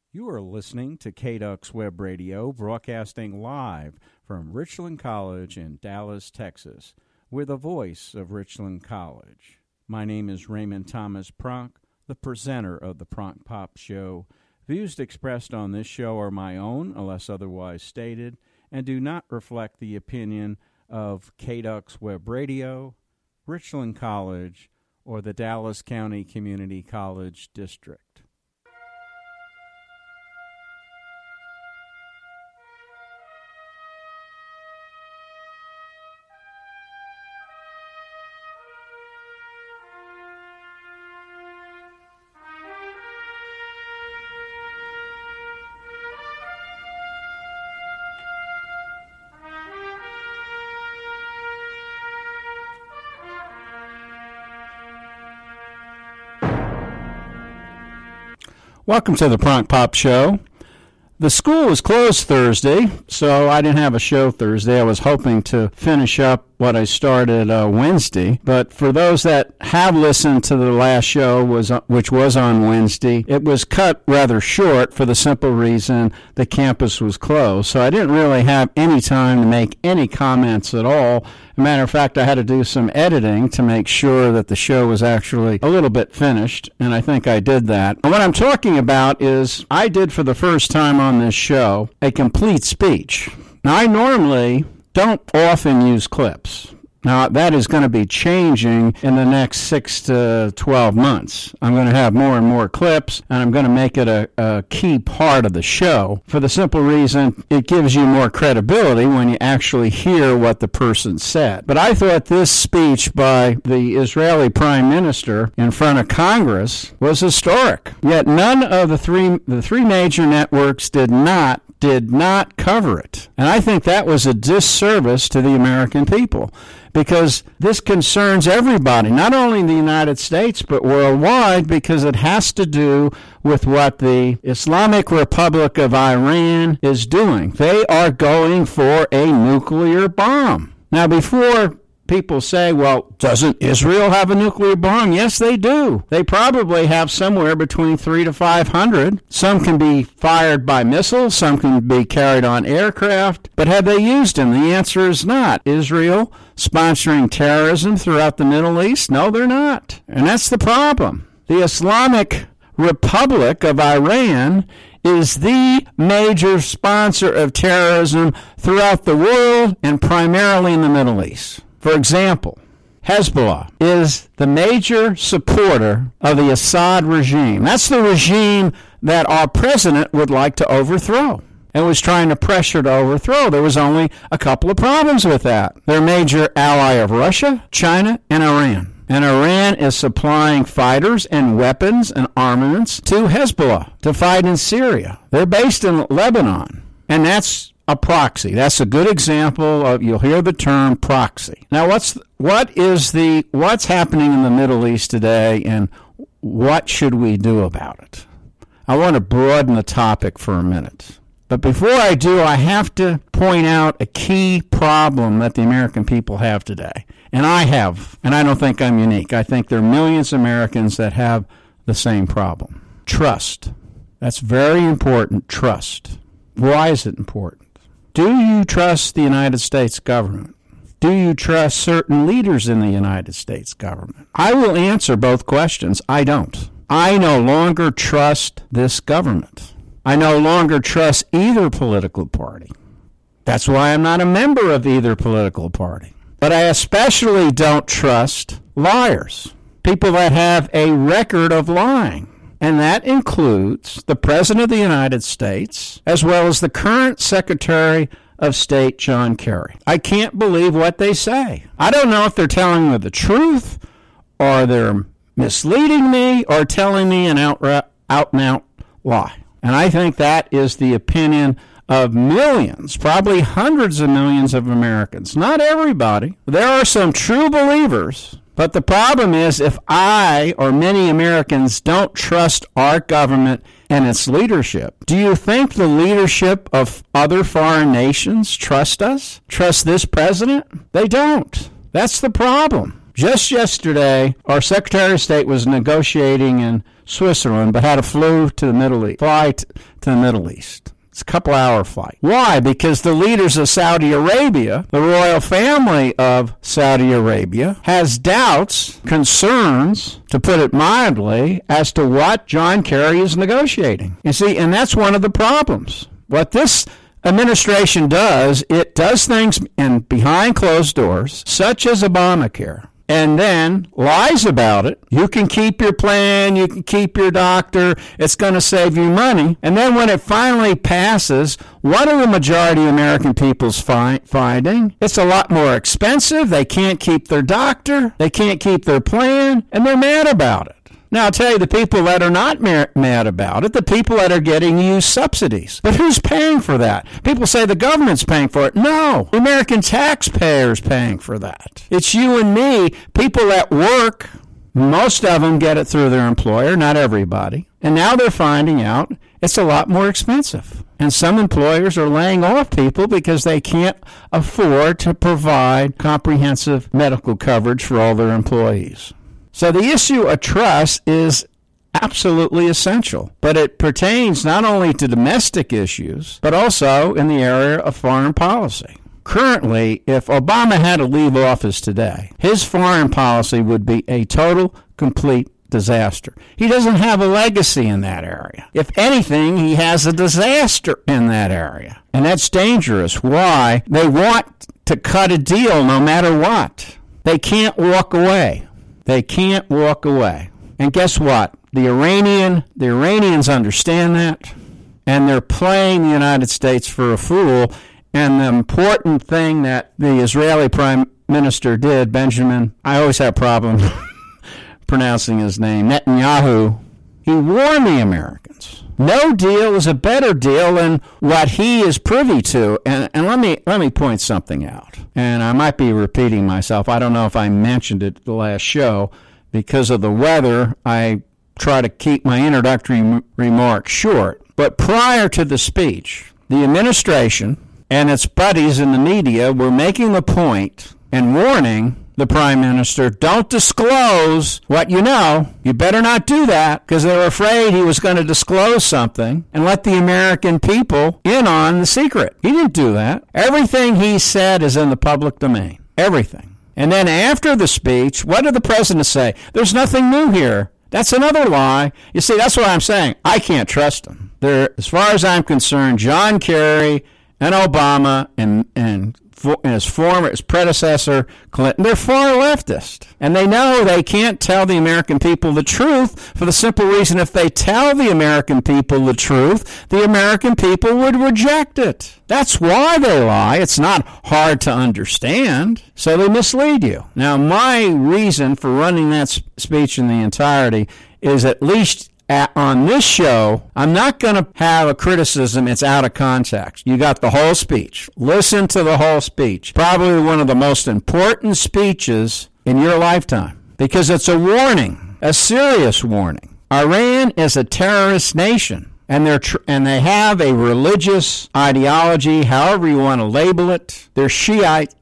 You are listening to KDUX Web Radio, broadcasting live from Richland College in Dallas, Texas. We're the voice of Richland College. My name is Raymond Thomas Pronk, the presenter of the Pronk Pop Show. Views expressed on this show are my own, unless otherwise stated, and do not reflect the opinion of KDUX Web Radio, Richland College, or the Dallas County Community College District. Welcome to the Pronk Pop Show. The school was closed Thursday, so I didn't have a show Thursday. I was hoping to finish up what I started Wednesday. But for those that have listened to the last show, which was on Wednesday, it was cut rather short for the simple reason the campus was closed. So I didn't really have any time to make any comments at all. As a matter of fact, I had to do some editing to make sure that the show was actually a little bit finished, and I think I did that. And what I'm talking about is I did for the first time on this show a complete speech. Now, I normally don't often use clips. Now, that is going to be changing in the next 6 to 12 months. I'm going to have more and more clips, and I'm going to make it a key part of the show for the simple reason it gives you more credibility when you actually hear what the person said. But I thought this speech by the Israeli Prime Minister in front of Congress was historic. Yet none of the three major networks did not cover it. And I think that was a disservice to the American people, because this concerns everybody, not only in the United States, but worldwide, because it has to do with what the Islamic Republic of Iran is doing. They are going for a nuclear bomb. Now, before people say, well, doesn't Israel have a nuclear bomb? Yes, they do. They probably have somewhere between 300 to 500. Some can be fired by missiles. Some can be carried on aircraft. But have they used them? The answer is not. Israel sponsoring terrorism throughout the Middle East? No, they're not. And that's the problem. The Islamic Republic of Iran is the major sponsor of terrorism throughout the world and primarily in the Middle East. For example, Hezbollah is the major supporter of the Assad regime. That's the regime that our president would like to overthrow and was trying to pressure to overthrow. There was only a couple of problems with that. They're a major ally of Russia, China, and Iran. And Iran is supplying fighters and weapons and armaments to Hezbollah to fight in Syria. They're based in Lebanon, and that's a proxy. That's a good example of, you'll hear the term proxy. Now, what's happening in the Middle East today, and what should we do about it? I want to broaden the topic for a minute. But before I do, I have to point out a key problem that the American people have today. And I don't think I'm unique. I think there are millions of Americans that have the same problem. Trust. That's very important, trust. Why is it important? Do you trust the United States government? Do you trust certain leaders in the United States government? I will answer both questions. I don't. I no longer trust this government. I no longer trust either political party. That's why I'm not a member of either political party. But I especially don't trust liars, people that have a record of lying. And that includes the President of the United States, as well as the current Secretary of State, John Kerry. I can't believe what they say. I don't know if they're telling me the truth, or they're misleading me, or telling me an out-and-out lie. And I think that is the opinion of millions, probably hundreds of millions of Americans. Not everybody. There are some true believers. But the problem is, if I or many Americans don't trust our government and its leadership, do you think the leadership of other foreign nations trust us? Trust this president? They don't. That's the problem. Just yesterday, our Secretary of State was negotiating in Switzerland, but had a flight to the Middle East. It's a couple-hour flight. Why? Because the leaders of Saudi Arabia, the royal family of Saudi Arabia, has doubts, concerns, to put it mildly, as to what John Kerry is negotiating. You see, and that's one of the problems. What this administration does, it does things behind closed doors, such as Obamacare, and then lies about it. You can keep your plan, you can keep your doctor, it's going to save you money. And then when it finally passes, what are the majority of American people's finding? It's a lot more expensive, they can't keep their doctor, they can't keep their plan, and they're mad about it. Now, I'll tell you, the people that are not mad about it, the people that are getting used subsidies. But who's paying for that? People say the government's paying for it. No, the American taxpayers paying for that. It's you and me, people that work. Most of them get it through their employer, not everybody. And now they're finding out it's a lot more expensive. And some employers are laying off people because they can't afford to provide comprehensive medical coverage for all their employees. So the issue of trust is absolutely essential, but it pertains not only to domestic issues, but also in the area of foreign policy. Currently, if Obama had to leave office today, his foreign policy would be a total, complete disaster. He doesn't have a legacy in that area. If anything, he has a disaster in that area. And that's dangerous. Why? They want to cut a deal no matter what. They can't walk away. They can't walk away. And guess what? The Iranians understand that, and they're playing the United States for a fool. And the important thing that the Israeli Prime Minister did, Benjamin, I always have problems pronouncing his name, Netanyahu, he warned the Americans. No deal is a better deal than what he is privy to. And let me point something out. And I might be repeating myself. I don't know if I mentioned it the last show. Because of the weather, I try to keep my introductory remarks short. But prior to the speech, the administration and its buddies in the media were making the point and warning the Prime Minister, don't disclose what you know. You better not do that, because they were afraid he was going to disclose something and let the American people in on the secret. He didn't do that. Everything he said is in the public domain. Everything. And then after the speech, what did the president say? There's nothing new here. That's another lie. You see, that's what I'm saying. I can't trust him. As far as I'm concerned, John Kerry and Obama and his predecessor, Clinton, they're far leftist. And they know they can't tell the American people the truth for the simple reason if they tell the American people the truth, the American people would reject it. That's why they lie. It's not hard to understand. So they mislead you. Now, my reason for running that speech in the entirety is at least on this show, I'm not going to have a criticism. It's out of context. You got the whole speech. Listen to the whole speech. Probably one of the most important speeches in your lifetime, because it's a warning, a serious warning. Iran is a terrorist nation, and they have a religious ideology, however you want to label it. They're Shiites,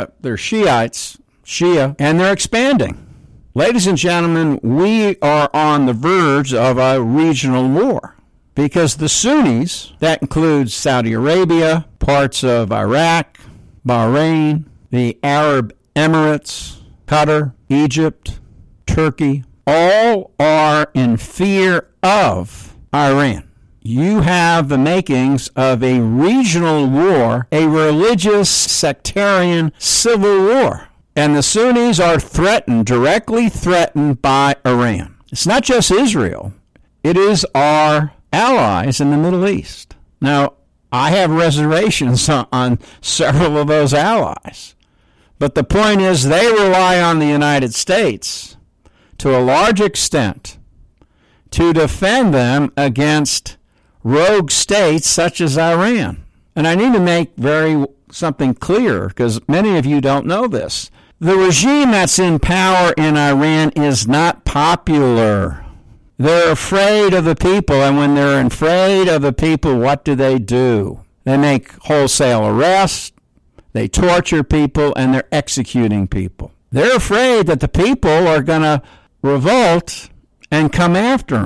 Shia, and they're expanding. Ladies and gentlemen, we are on the verge of a regional war because the Sunnis, that includes Saudi Arabia, parts of Iraq, Bahrain, the Arab Emirates, Qatar, Egypt, Turkey, all are in fear of Iran. You have the makings of a regional war, a religious, sectarian civil war. And the Sunnis are directly threatened by Iran. It's not just Israel. It is our allies in the Middle East. Now, I have reservations on several of those allies. But the point is they rely on the United States to a large extent to defend them against rogue states such as Iran. And I need to make something clear, because many of you don't know this. The regime that's in power in Iran is not popular. They're afraid of the people, and when they're afraid of the people, what do? They make wholesale arrests, they torture people, and they're executing people. They're afraid that the people are going to revolt and come after them.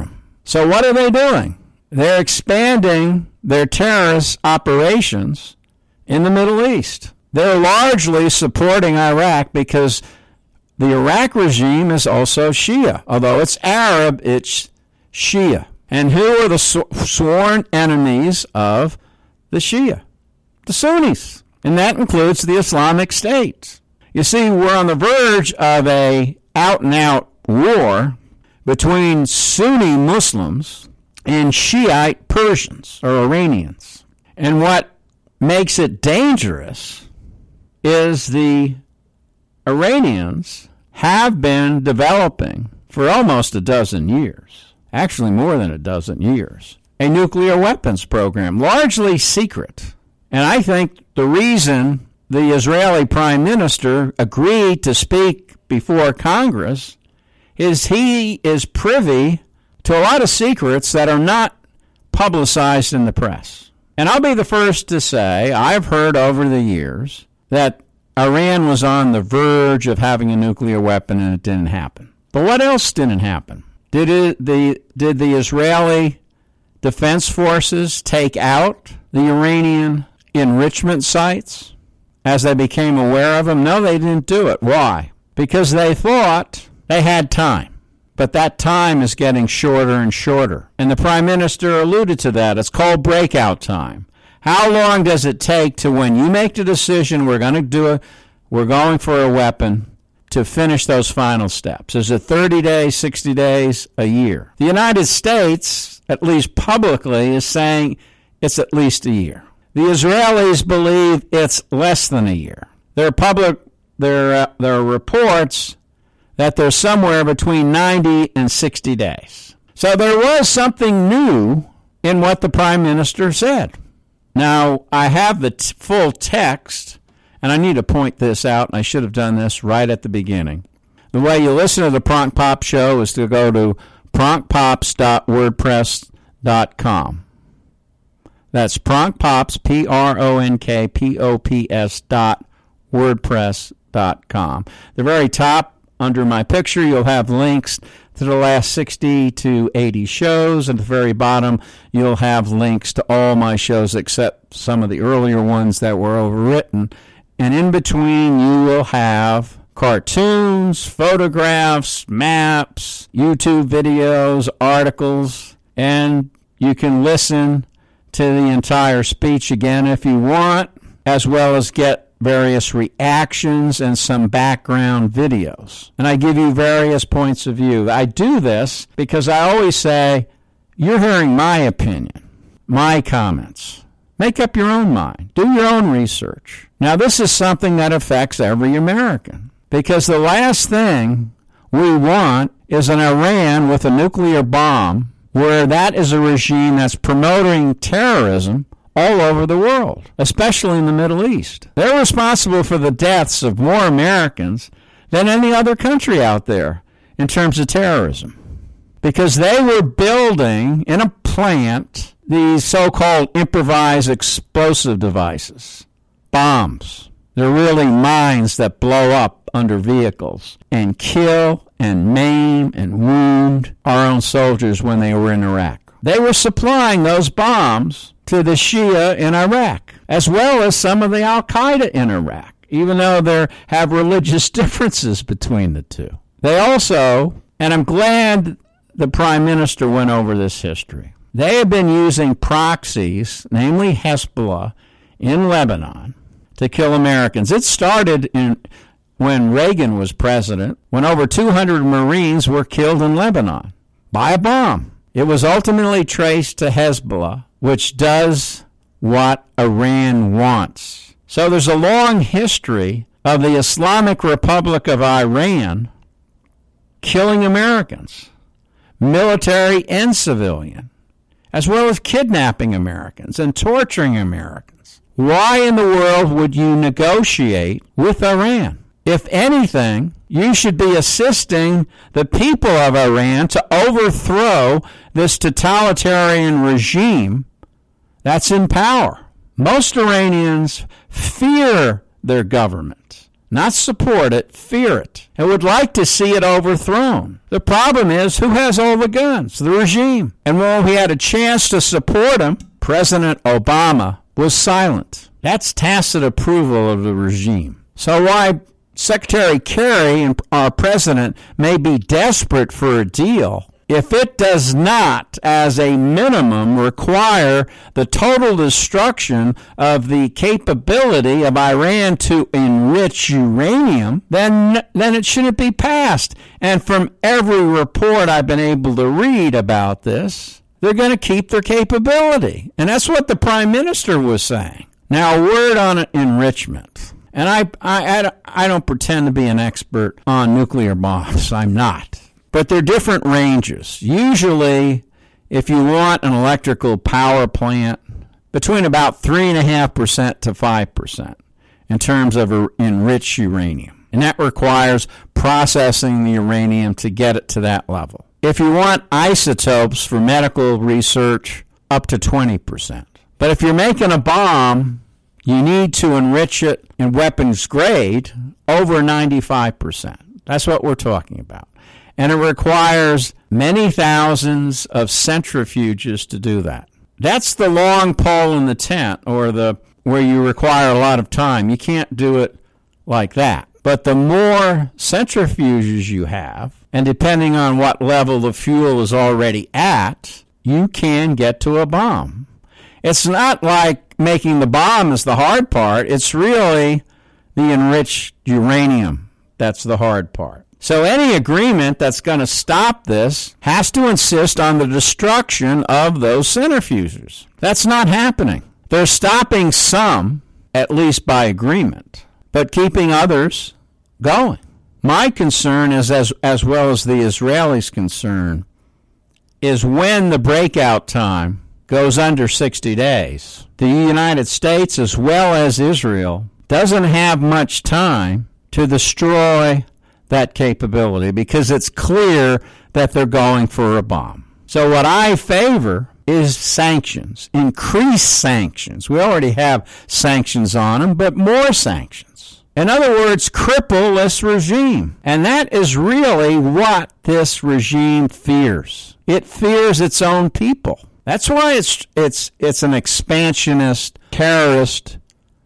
So what are they doing? They're expanding their terrorist operations in the Middle East. They're largely supporting Iraq because the Iraq regime is also Shia. Although it's Arab, it's Shia. And who are the sworn enemies of the Shia? The Sunnis. And that includes the Islamic State. You see, we're on the verge of a out-and-out war between Sunni Muslims and Shiite Persians or Iranians. And what makes it dangerous is the Iranians have been developing for almost a dozen years, actually more than a dozen years, a nuclear weapons program, largely secret. And I think the reason the Israeli prime minister agreed to speak before Congress is he is privy to a lot of secrets that are not publicized in the press. And I'll be the first to say I've heard over the years that Iran was on the verge of having a nuclear weapon and it didn't happen. But what else didn't happen? Did the Israeli Defense Forces take out the Iranian enrichment sites as they became aware of them? No, they didn't do it. Why? Because they thought they had time. But that time is getting shorter and shorter. And the Prime Minister alluded to that. It's called breakout time. How long does it take to when you make the decision we're going for a weapon to finish those final steps? Is it 30 days, 60 days, a year? The United States, at least publicly, is saying it's at least a year. The Israelis believe it's less than a year. There are reports that they're somewhere between 90 and 60 days. So there was something new in what the Prime Minister said. Now, I have the full text, and I need to point this out, and I should have done this right at the beginning. The way you listen to the Pronk Pop Show is to go to pronkpops.wordpress.com. That's pronkpops, pronkpops.wordpress.com. The very top, under my picture, you'll have links to the last 60 to 80 shows. At the very bottom, you'll have links to all my shows except some of the earlier ones that were overwritten. And in between, you will have cartoons, photographs, maps, YouTube videos, articles, and you can listen to the entire speech again if you want, as well as get various reactions and some background videos. And I give you various points of view. I do this because I always say, you're hearing my opinion, my comments. Make up your own mind. Do your own research. Now, this is something that affects every American, because the last thing we want is an Iran with a nuclear bomb, where that is a regime that's promoting terrorism all over the world, especially in the Middle East. They're responsible for the deaths of more Americans than any other country out there in terms of terrorism, because they were building in a plant these so-called improvised explosive devices, bombs. They're really mines that blow up under vehicles and kill and maim and wound our own soldiers when they were in Iraq. They were supplying those bombs to the Shia in Iraq, as well as some of the Al-Qaeda in Iraq, even though they have religious differences between the two. They also, and I'm glad the Prime Minister went over this history, they have been using proxies, namely Hezbollah, in Lebanon to kill Americans. It started when Reagan was president, when over 200 Marines were killed in Lebanon by a bomb. It was ultimately traced to Hezbollah, which does what Iran wants. So there's a long history of the Islamic Republic of Iran killing Americans, military and civilian, as well as kidnapping Americans and torturing Americans. Why in the world would you negotiate with Iran? If anything, you should be assisting the people of Iran to overthrow this totalitarian regime that's in power. Most Iranians fear their government. not support it, fear it. It would like to see it overthrown. The problem is, who has all the guns? The regime. And when we had a chance to support him, President Obama was silent. That's tacit approval of the regime. So why Secretary Kerry and our president may be desperate for a deal, if it does not, as a minimum, require the total destruction of the capability of Iran to enrich uranium, then it shouldn't be passed. And from every report I've been able to read about this, they're going to keep their capability. And that's what the Prime Minister was saying. Now, a word on enrichment. And I don't pretend to be an expert on nuclear bombs. I'm not. But they're different ranges. Usually, if you want an electrical power plant, between about 3.5% to 5% in terms of enriched uranium. And that requires processing the uranium to get it to that level. If you want isotopes for medical research, up to 20%. But if you're making a bomb, you need to enrich it in weapons grade over 95%. That's what we're talking about. And it requires many thousands of centrifuges to do that. That's the long pole in the tent, or where you require a lot of time. You can't do it like that. But the more centrifuges you have, and depending on what level the fuel is already at, you can get to a bomb. It's not like making the bomb is the hard part. It's really the enriched uranium that's the hard part. So any agreement that's going to stop this has to insist on the destruction of those centrifuges. That's not happening. They're stopping some, at least by agreement, but keeping others going. My concern is, as well as the Israelis' concern, is when the breakout time goes under 60 days. The United States, as well as Israel, doesn't have much time to destroy that capability because it's clear that they're going for a bomb. So what I favor is sanctions, increased sanctions. We already have sanctions on them, but more sanctions. In other words, cripple this regime. And that is really what this regime fears. It fears its own people. That's why it's an expansionist, terrorist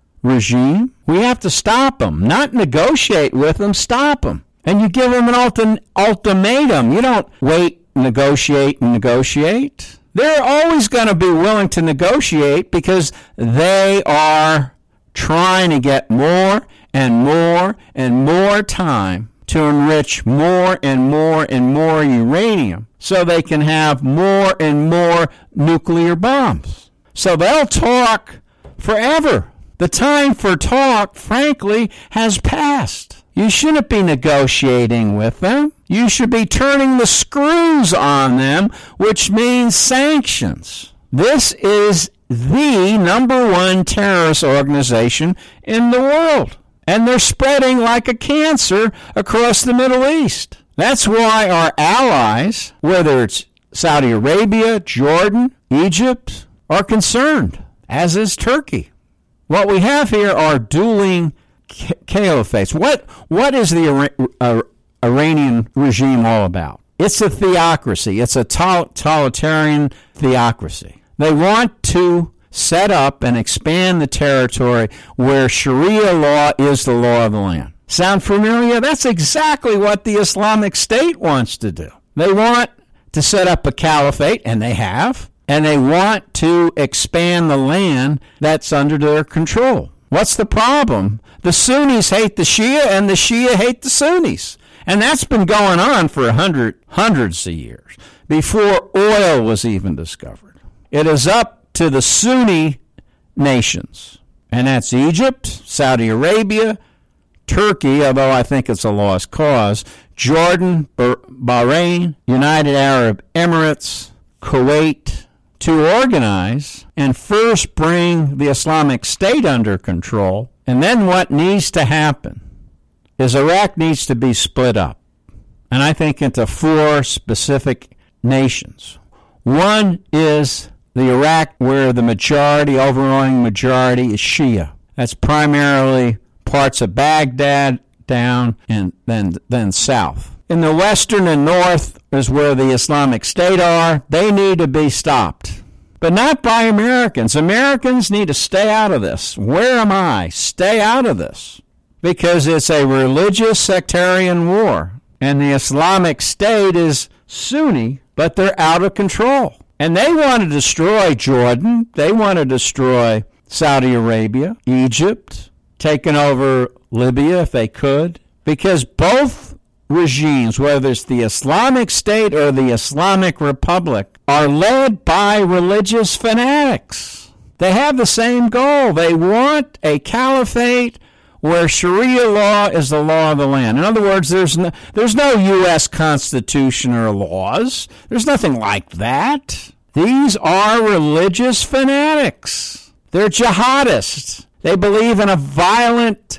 regime. We have to stop them, not negotiate with them, stop them. And you give them an ultimatum. You don't wait, negotiate, and negotiate. They're always going to be willing to negotiate because they are trying to get more and more and more time to enrich more and more and more uranium so they can have more and more nuclear bombs. So they'll talk forever. The time for talk, frankly, has passed. You shouldn't be negotiating with them. You should be turning the screws on them, which means sanctions. This is the number one terrorist organization in the world. And they're spreading like a cancer across the Middle East. That's why our allies, whether it's Saudi Arabia, Jordan, Egypt, are concerned, as is Turkey. What we have here are dueling caliphates. What is the Iranian regime all about? It's a theocracy. It's a totalitarian theocracy. They want to set up and expand the territory where Sharia law is the law of the land. Sound familiar? That's exactly what the Islamic State wants to do. They want to set up a caliphate, and they have, and they want to expand the land that's under their control. What's the problem? The Sunnis hate the Shia, and the Shia hate the Sunnis. And that's been going on for hundreds of years, before oil was even discovered. It is up to the Sunni nations, and that's Egypt, Saudi Arabia, Turkey, although I think it's a lost cause, Jordan, Bahrain, United Arab Emirates, Kuwait, to organize and first bring the Islamic State under control. And then what needs to happen is Iraq needs to be split up, and I think into 4 specific nations. One is the Iraq where the overwhelming majority is Shia. That's primarily parts of Baghdad down and then south. In the western and north is where the Islamic State are. They need to be stopped. But not by Americans. Americans need to stay out of this. Where am I? Stay out of this. Because it's a religious sectarian war. And the Islamic State is Sunni, but they're out of control. And they want to destroy Jordan. They want to destroy Saudi Arabia, Egypt, taking over Libya if they could. Because both regimes, whether it's the Islamic State or the Islamic Republic, are led by religious fanatics. They have the same goal. They want a caliphate where Sharia law is the law of the land. In other words, there's no U.S. Constitution or laws. There's nothing like that. These are religious fanatics. They're jihadists. They believe in a violent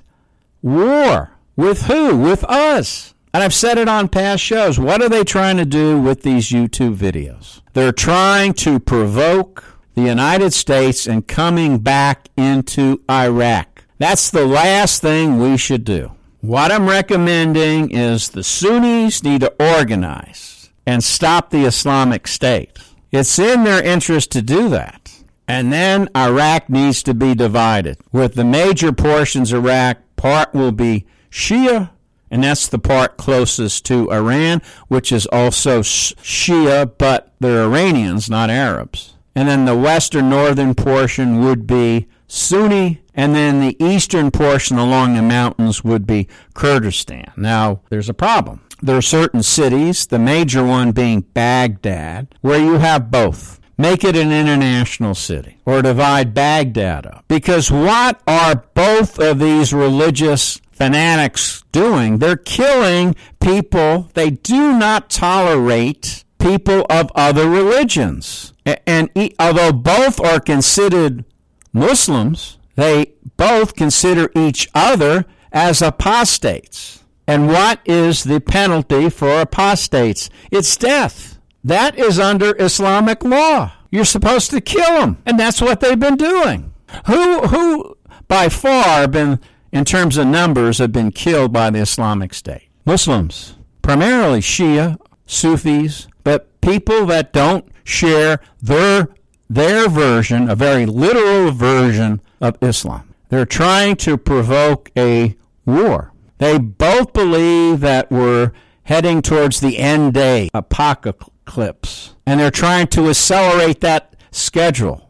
war. With who? With us. And I've said it on past shows. What are they trying to do with these YouTube videos? They're trying to provoke the United States in coming back into Iraq. That's the last thing we should do. What I'm recommending is the Sunnis need to organize and stop the Islamic State. It's in their interest to do that. And then Iraq needs to be divided. With the major portions of Iraq, part will be Shia, and that's the part closest to Iran, which is also Shia, but they're Iranians, not Arabs. And then the western northern portion would be Sunni, and then the eastern portion along the mountains would be Kurdistan. Now, there's a problem. There are certain cities, the major one being Baghdad, where you have both. Make it an international city or divide Baghdad up. Because what are both of these religious fanatics doing? They're killing people. They do not tolerate people of other religions. And although both are considered Muslims, they both consider each other as apostates. And what is the penalty for apostates? It's death. That is under Islamic law. You're supposed to kill them, and that's what they've been doing. Who by far in terms of numbers, have been killed by the Islamic State? Muslims, primarily Shia, Sufis, but people that don't share their version, a very literal version of Islam. They're trying to provoke a war. They both believe that we're heading towards the end day, apocalypse, and they're trying to accelerate that schedule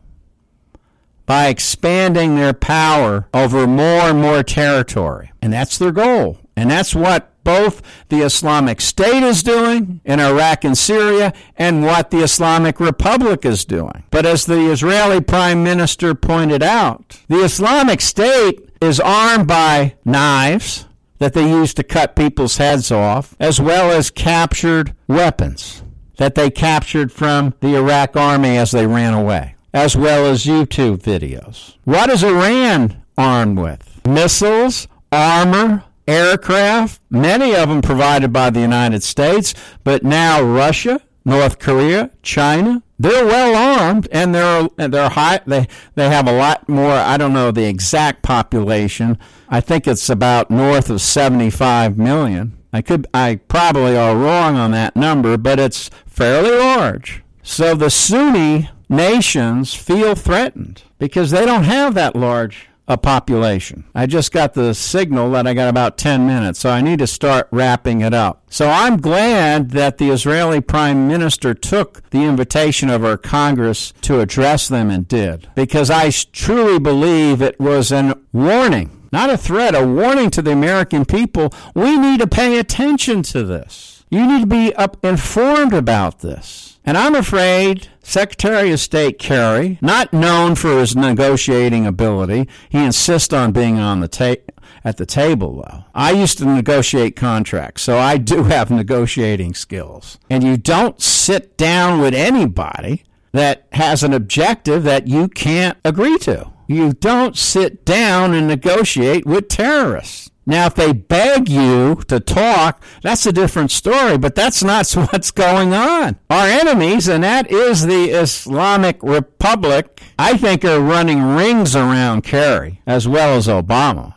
by expanding their power over more and more territory. And that's their goal. And that's what both the Islamic State is doing in Iraq and Syria and what the Islamic Republic is doing. But as the Israeli Prime Minister pointed out, the Islamic State is armed by knives that they use to cut people's heads off, as well as captured weapons that they captured from the Iraq army as they ran away, as well as YouTube videos. What is Iran armed with? Missiles, armor, aircraft, many of them provided by the United States, but now Russia, North Korea, China, they're well armed, and they're high. They have a lot more. I don't know the exact population. I think it's about north of 75 million. I probably are wrong on that number, but it's fairly large. So the Sunni nations feel threatened because they don't have that large a population. I just got the signal that I got about 10 minutes, so I need to start wrapping it up. So I'm glad that the Israeli Prime Minister took the invitation of our Congress to address them and did, because I truly believe it was a warning, not a threat, a warning to the American people. We need to pay attention to this. You need to be informed about this. And I'm afraid Secretary of State Kerry, not known for his negotiating ability, he insists on being on the at the table, though. I used to negotiate contracts, so I do have negotiating skills. And you don't sit down with anybody that has an objective that you can't agree to. You don't sit down and negotiate with terrorists. Now, if they beg you to talk, that's a different story, but that's not what's going on. Our enemies, and that is the Islamic Republic, I think are running rings around Kerry, as well as Obama.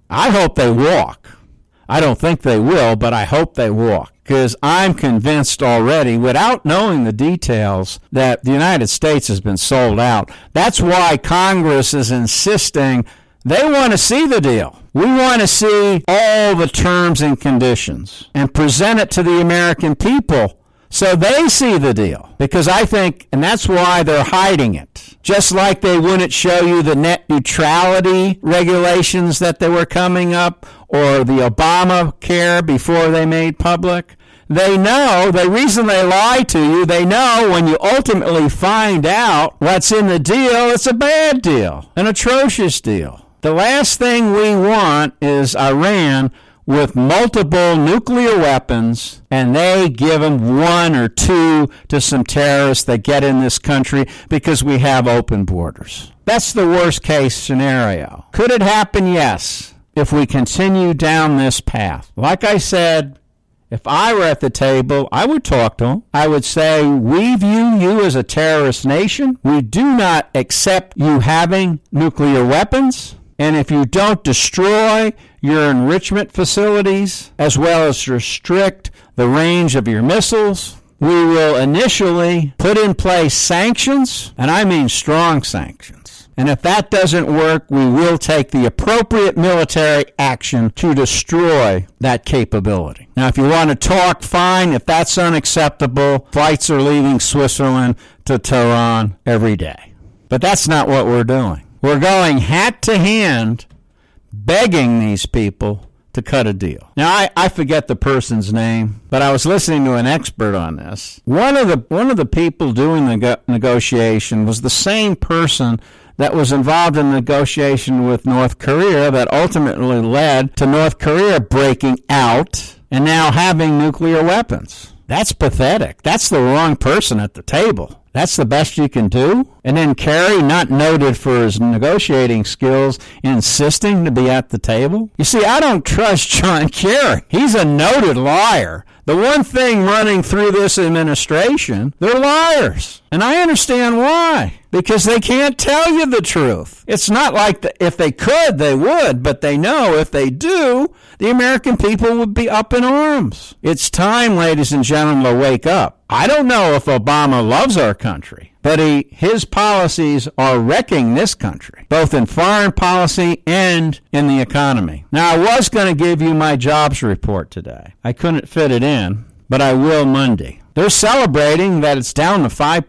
I hope they walk. I don't think they will, but I hope they walk, because I'm convinced already, without knowing the details, that the United States has been sold out. That's why Congress is insisting they want to see the deal. We want to see all the terms and conditions and present it to the American people so they see the deal. Because I think, and that's why they're hiding it. Just like they wouldn't show you the net neutrality regulations that they were coming up, or the Obamacare before they made public. They know, the reason they lie to you, they know when you ultimately find out what's in the deal, it's a bad deal, an atrocious deal. The last thing we want is Iran with multiple nuclear weapons, and they give them 1 or 2 to some terrorists that get in this country because we have open borders. That's the worst case scenario. Could it happen? Yes, if we continue down this path. Like I said, if I were at the table, I would talk to them. I would say, we view you as a terrorist nation. We do not accept you having nuclear weapons. And if you don't destroy your enrichment facilities, as well as restrict the range of your missiles, we will initially put in place sanctions, and I mean strong sanctions. And if that doesn't work, we will take the appropriate military action to destroy that capability. Now, if you want to talk, fine. If that's unacceptable, flights are leaving Switzerland to Tehran every day. But that's not what we're doing. We're going hat to hand, begging these people to cut a deal. Now, I forget the person's name, but I was listening to an expert on this. One of the people doing the negotiation was the same person that was involved in negotiation with North Korea that ultimately led to North Korea breaking out and now having nuclear weapons. That's pathetic. That's the wrong person at the table. That's the best you can do? And then Kerry, not noted for his negotiating skills, insisting to be at the table? You see, I don't trust John Kerry. He's a noted liar. The one thing running through this administration, they're liars. And I understand why. Because they can't tell you the truth. It's not like if they could, they would, but they know if they do, the American people would be up in arms. It's time, ladies and gentlemen, to wake up. I don't know if Obama loves our country, but his policies are wrecking this country, both in foreign policy and in the economy. Now, I was going to give you my jobs report today. I couldn't fit it in, but I will Monday. They're celebrating that it's down to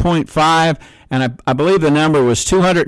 5.5, and I believe the number was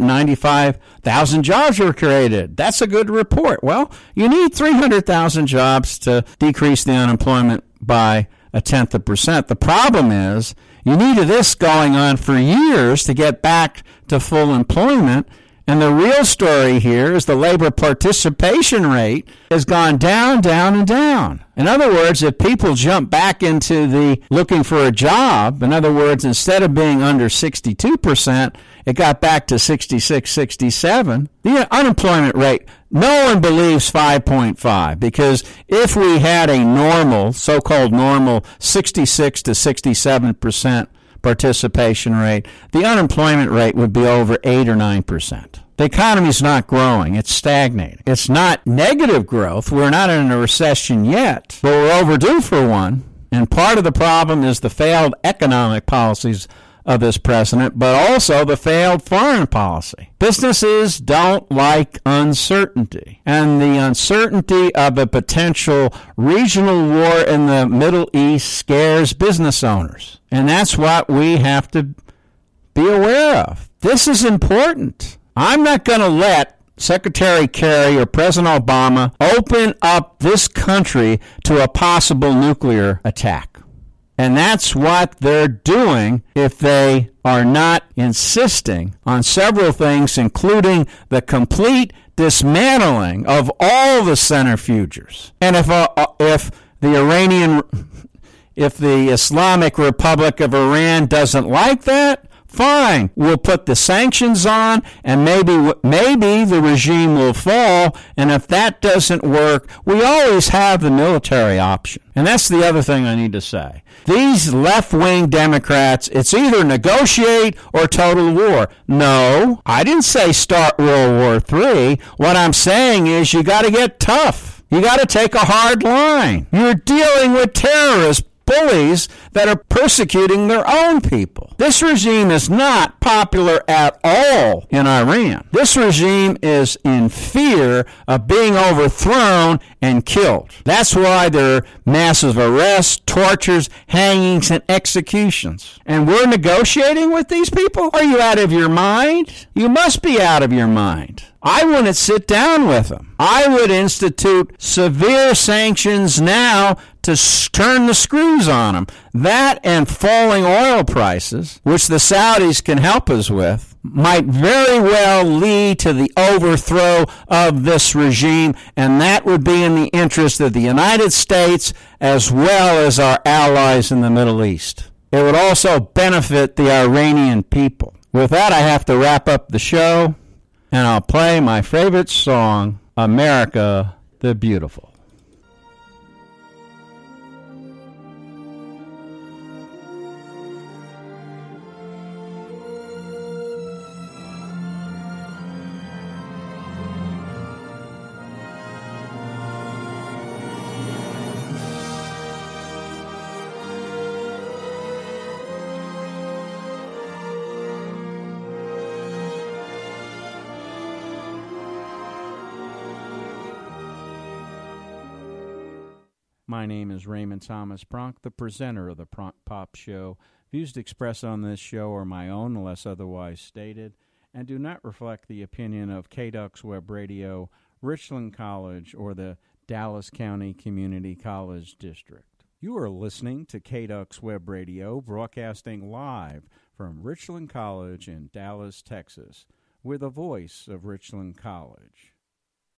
295,000 jobs were created. That's a good report. Well, you need 300,000 jobs to decrease the unemployment by 0.1%. The problem is you needed this going on for years to get back to full employment. And the real story here is the labor participation rate has gone down, down, and down. In other words, if people jump back into the looking for a job, in other words, instead of being under 62%, it got back to 66, 67. The unemployment rate, no one believes 5.5, because if we had a normal, so-called normal 66 to 67% participation rate, the unemployment rate would be over 8 or 9%. The economy's not growing. It's stagnating. It's not negative growth. We're not in a recession yet, but we're overdue for one. And part of the problem is the failed economic policies of this president, but also the failed foreign policy. Businesses don't like uncertainty, and the uncertainty of a potential regional war in the Middle East scares business owners, and that's what we have to be aware of. This is important. I'm not going to let Secretary Kerry or President Obama open up this country to a possible nuclear attack. And that's what they're doing if they are not insisting on several things, including the complete dismantling of all the centrifuges. And if the Islamic Republic of Iran doesn't like that, fine, we'll put the sanctions on, and maybe the regime will fall, and if that doesn't work, we always have the military option. And that's the other thing I need to say. These left-wing Democrats, it's either negotiate or total war. No, I didn't say start World War III. What I'm saying is you got to get tough. You got to take a hard line. You're dealing with terrorists, bullies that are persecuting their own people. This regime is not popular at all in Iran. This regime is in fear of being overthrown and killed. That's why there are massive arrests, tortures, hangings, and executions. And we're negotiating with these people? Are you out of your mind? You must be out of your mind. I wouldn't sit down with them. I would institute severe sanctions now to turn the screws on them. That and falling oil prices, which the Saudis can help us with, might very well lead to the overthrow of this regime, and that would be in the interest of the United States as well as our allies in the Middle East. It would also benefit the Iranian people. With that, I have to wrap up the show, and I'll play my favorite song, America the Beautiful. My name is Raymond Thomas Pronk, the presenter of the Pronk Pop Show. Views expressed on this show are my own unless otherwise stated and do not reflect the opinion of KDUX Web Radio, Richland College, or the Dallas County Community College District. You are listening to KDUX Web Radio, broadcasting live from Richland College in Dallas, Texas, with the voice of Richland College.